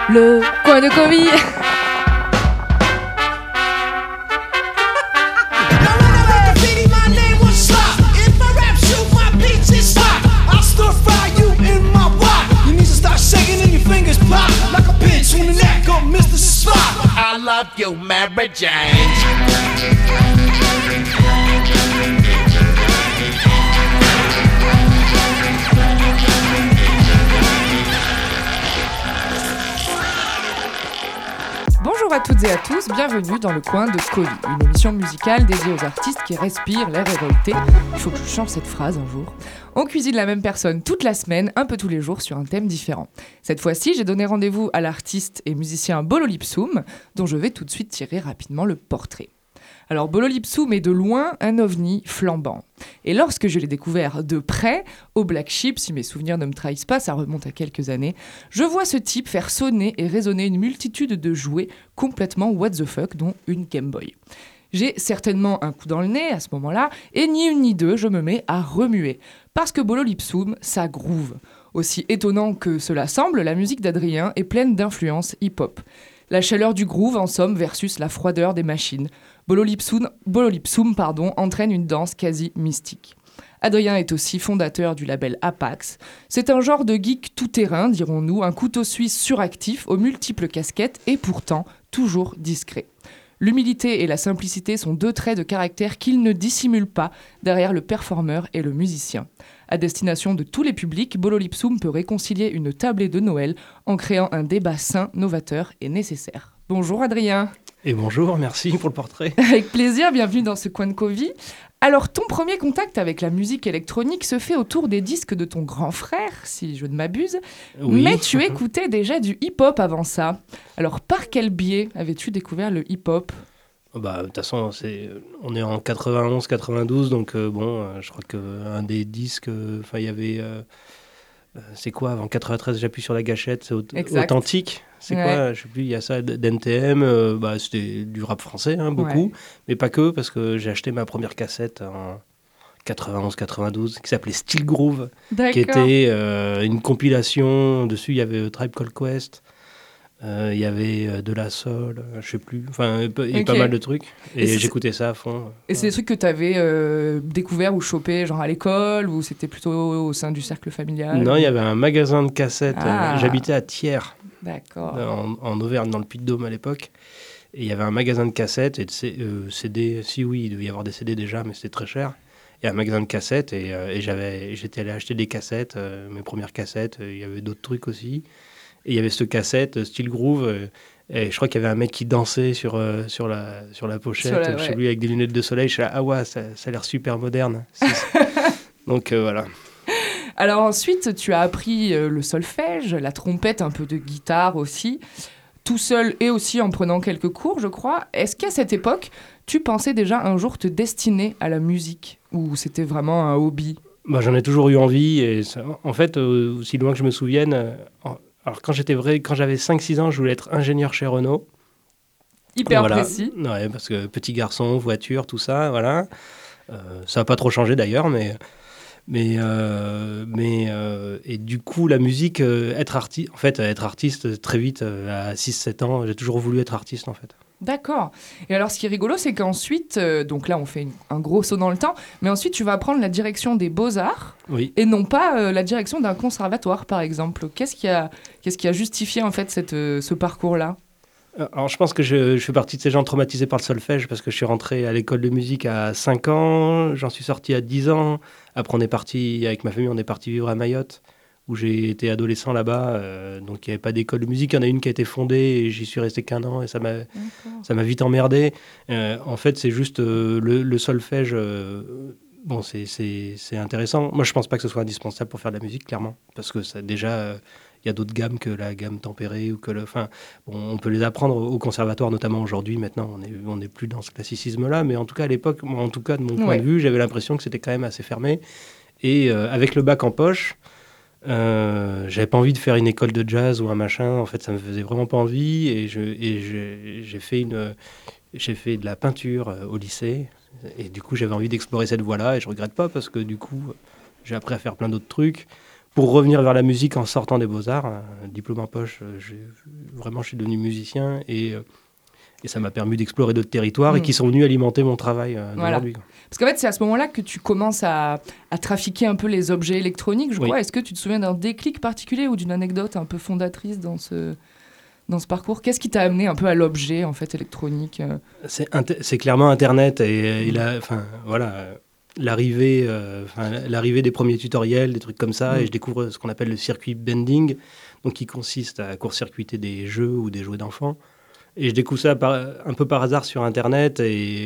Le coin de Covid. I love you, Mary Jane. Bonjour à toutes et à tous, bienvenue dans le coin de Covid, une émission musicale dédiée aux artistes qui respirent l'air révolté. Il faut que je change cette phrase un jour. On cuisine la même personne toute la semaine, un peu tous les jours sur un thème différent. Cette fois-ci, j'ai donné rendez-vous à l'artiste et musicien Bolo Lipsum, dont je vais tout de suite tirer rapidement le portrait. Alors Bolo Lipsum est de loin un ovni flambant. Et lorsque je l'ai découvert de près, au Black Sheep, si mes souvenirs ne me trahissent pas, ça remonte à quelques années, je vois ce type faire sonner et résonner une multitude de jouets complètement what the fuck, dont une Game Boy. J'ai certainement un coup dans le nez à ce moment-là, et ni une ni deux, je me mets à remuer. Parce que Bolo Lipsum, ça groove. Aussi étonnant que cela semble, la musique d'Adrien est pleine d'influences hip-hop. La chaleur du groove, en somme, versus la froideur des machines. Bolo Lipsum, entraîne une danse quasi mystique. Adrien est aussi fondateur du label Apax. C'est un genre de geek tout-terrain, dirons-nous, un couteau suisse suractif aux multiples casquettes et pourtant toujours discret. L'humilité et la simplicité sont deux traits de caractère qu'il ne dissimule pas derrière le performeur et le musicien. À destination de tous les publics, Bolo Lipsum peut réconcilier une tablée de Noël en créant un débat sain, novateur et nécessaire. Bonjour Adrien. Et bonjour, merci pour le portrait. Avec plaisir, bienvenue dans ce coin de Covid. Alors, ton premier contact avec la musique électronique se fait autour des disques de ton grand frère, si je ne m'abuse. Oui. Mais tu écoutais déjà du hip-hop avant ça. Alors, par quel biais avais-tu découvert le hip-hop ? De toute façon, on est en 91-92, donc je crois qu'un des disques, il y avait... c'est quoi, avant 93, j'appuie sur la gâchette, c'est authentique. C'est quoi, je sais plus, il y a ça d'NTM, c'était du rap français, beaucoup, mais pas que, parce que j'ai acheté ma première cassette en 91-92, qui s'appelait Steel Groove, qui était une compilation. Dessus, il y avait Tribe Called Quest, il y avait De La Soul, je sais plus, il y a pas mal de trucs, et j'écoutais ça à fond. Et c'est des trucs que tu avais découvert ou chopé genre à l'école, ou c'était plutôt au sein du cercle familial ? Non, il y avait un magasin de cassettes, j'habitais à Thiers. D'accord. En Auvergne, dans le Puy-de-Dôme à l'époque. Et il y avait un magasin de cassettes et de CD. Si oui, il devait y avoir des CD déjà, mais c'était très cher. Et un magasin de cassettes et j'étais allé acheter des cassettes, mes premières cassettes. Il y avait d'autres trucs aussi. Et il y avait cette cassette, Steel Groove. Et je crois qu'il y avait un mec qui dansait sur la pochette, je sais plus, avec des lunettes de soleil. Je suis là, ça a l'air super moderne. Donc voilà. Alors ensuite, tu as appris le solfège, la trompette, un peu de guitare aussi, tout seul et aussi en prenant quelques cours, je crois. Est-ce qu'à cette époque, tu pensais déjà un jour te destiner à la musique, ou c'était vraiment un hobby ? J'en ai toujours eu envie. Et ça, en fait, aussi loin que je me souvienne, alors quand j'avais 5-6 ans, je voulais être ingénieur chez Renault. Hyper précis. Ouais, parce que petit garçon, voiture, tout ça, voilà. Ça n'a pas trop changé d'ailleurs, mais et du coup la musique, être artiste très vite, à 6-7 ans, j'ai toujours voulu être artiste en fait. D'accord. Et alors ce qui est rigolo, c'est qu'ensuite, donc là on fait un gros saut dans le temps, mais ensuite tu vas prendre la direction des beaux-arts, et non pas la direction d'un conservatoire par exemple. Qu'est-ce qui a justifié en fait ce parcours-là ? Alors je pense que je fais partie de ces gens traumatisés par le solfège, parce que je suis rentré à l'école de musique à 5 ans, j'en suis sorti à 10 ans. Après, avec ma famille, on est parti vivre à Mayotte, où j'ai été adolescent là-bas. Donc, il n'y avait pas d'école de musique. Il y en a une qui a été fondée et j'y suis resté qu'1 an et ça m'a vite emmerdé. En fait, c'est juste le solfège. C'est intéressant. Moi, je ne pense pas que ce soit indispensable pour faire de la musique, clairement. Parce que déjà, il y a d'autres gammes que la gamme tempérée. On peut les apprendre au conservatoire, notamment aujourd'hui. Maintenant, on n'est plus dans ce classicisme-là. Mais en tout cas, à l'époque, de mon point de vue, j'avais l'impression que c'était quand même assez fermé. Et avec le bac en poche, j'avais pas envie de faire une école de jazz ou un machin. En fait, ça me faisait vraiment pas envie. Et j'ai fait de la peinture au lycée. Et du coup, j'avais envie d'explorer cette voie-là. Et je regrette pas, parce que du coup, j'ai appris à faire plein d'autres trucs. pour revenir vers la musique en sortant des Beaux-Arts, diplôme en poche, je suis devenu musicien et ça m'a permis d'explorer d'autres territoires et qui sont venus alimenter mon travail d'aujourd'hui. Parce qu'en fait, c'est à ce moment-là que tu commences à trafiquer un peu les objets électroniques, je crois. Est-ce que tu te souviens d'un déclic particulier ou d'une anecdote un peu fondatrice dans ce parcours? Qu'est-ce qui t'a amené un peu à l'objet en fait, électronique? C'est clairement Internet et l'arrivée des premiers tutoriels, des trucs comme ça, et je découvre ce qu'on appelle le circuit bending, donc qui consiste à court-circuiter des jeux ou des jouets d'enfants. Et je découvre ça un peu par hasard sur Internet.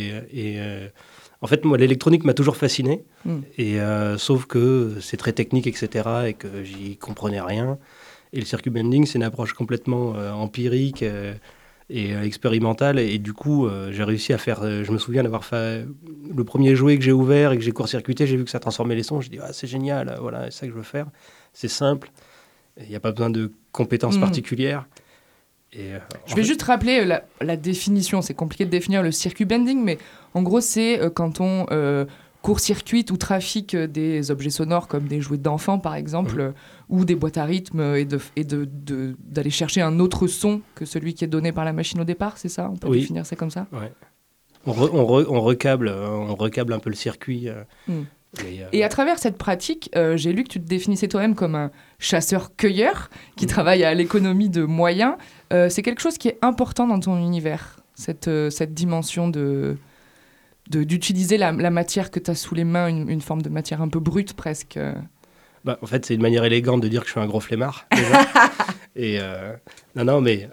En fait, moi, l'électronique m'a toujours fasciné. Sauf que c'est très technique, etc. et que j'y comprenais rien. Et le circuit bending, c'est une approche complètement empirique et expérimentale. Et du coup, j'ai réussi à faire... je me souviens d'avoir fait le premier jouet que j'ai ouvert et que j'ai court-circuité. J'ai vu que ça transformait les sons. J'ai dit, c'est génial, voilà, c'est ça que je veux faire. C'est simple. Il n'y a pas besoin de compétences particulières. Je vais juste rappeler la définition. C'est compliqué de définir le circuit bending, mais en gros, c'est quand on court-circuite ou trafique des objets sonores comme des jouets d'enfants, par exemple, ou des boîtes à rythme, et d'aller chercher un autre son que celui qui est donné par la machine au départ, c'est ça? On peut définir ça comme ça? Ouais. On recable un peu le circuit. Et à travers cette pratique, j'ai lu que tu te définissais toi-même comme un chasseur-cueilleur qui travaille à l'économie de moyens. C'est quelque chose qui est important dans ton univers, cette dimension d'utiliser la matière que tu as sous les mains, une forme de matière un peu brute presque. En fait, c'est une manière élégante de dire que je suis un gros flemmard. Déjà. Et non, mais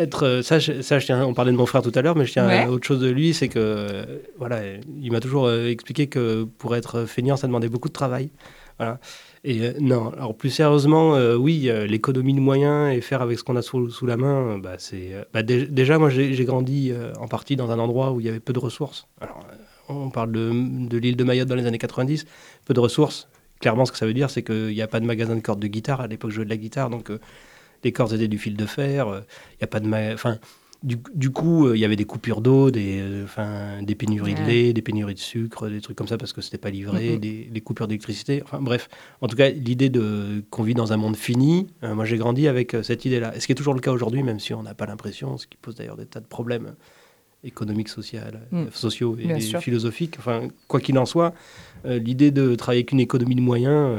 on parlait de mon frère tout à l'heure, mais je tiens à autre chose de lui, c'est que il m'a toujours expliqué que pour être feignant, ça demandait beaucoup de travail. Voilà. Et non, alors plus sérieusement, l'économie de moyens et faire avec ce qu'on a sous la main, déjà, moi, j'ai grandi en partie dans un endroit où il y avait peu de ressources. Alors, on parle de l'île de Mayotte dans les années 90, peu de ressources. Clairement, ce que ça veut dire, c'est qu'il n'y a pas de magasin de cordes de guitare. À l'époque, je jouais de la guitare, donc les cordes étaient du fil de fer. Il n'y a pas de du coup, il y avait des coupures d'eau, des pénuries de lait, des pénuries de sucre, des trucs comme ça parce que c'était pas livré, des coupures d'électricité. Enfin bref, en tout cas, l'idée qu'on vit dans un monde fini, moi j'ai grandi avec cette idée-là. Et ce qui est toujours le cas aujourd'hui, même si on n'a pas l'impression, ce qui pose d'ailleurs des tas de problèmes économiques, sociaux et philosophiques. Enfin, quoi qu'il en soit, l'idée de travailler avec une économie de moyens,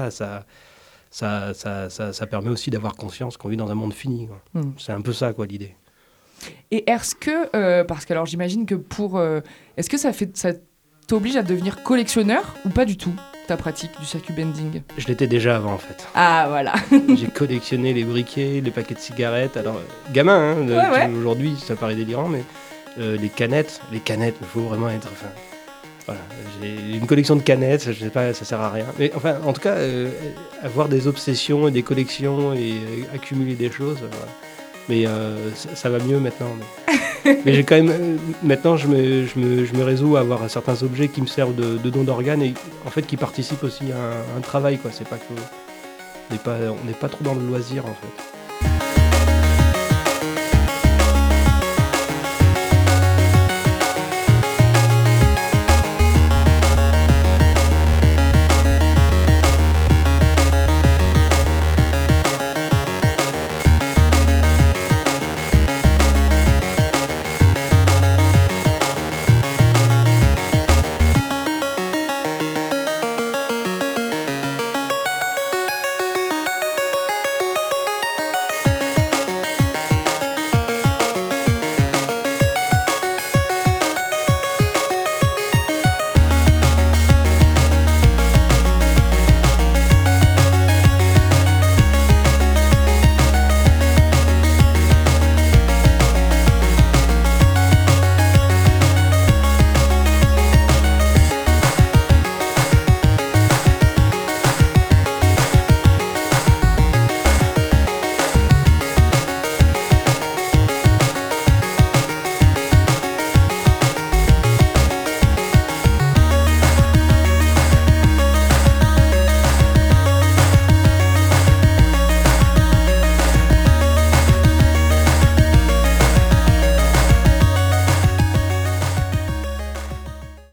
ça permet aussi d'avoir conscience qu'on vit dans un monde fini. C'est un peu ça, l'idée. Et est-ce que, parce que alors j'imagine que est-ce que ça t'oblige à devenir collectionneur ou pas du tout, ta pratique du circuit bending? Je l'étais déjà avant, en fait. Ah, voilà. J'ai collectionné les briquets, les paquets de cigarettes. Alors, gamin, aujourd'hui, ça paraît délirant, mais les canettes, il faut vraiment être... Voilà, j'ai une collection de canettes, je sais pas, ça sert à rien. Mais enfin, en tout cas, avoir des obsessions et des collections et accumuler des choses... Mais ça va mieux maintenant. Mais j'ai quand même... maintenant, je me résous à avoir certains objets qui me servent de don d'organes et en fait qui participent aussi à un travail. C'est pas que... On n'est pas trop dans le loisir, en fait.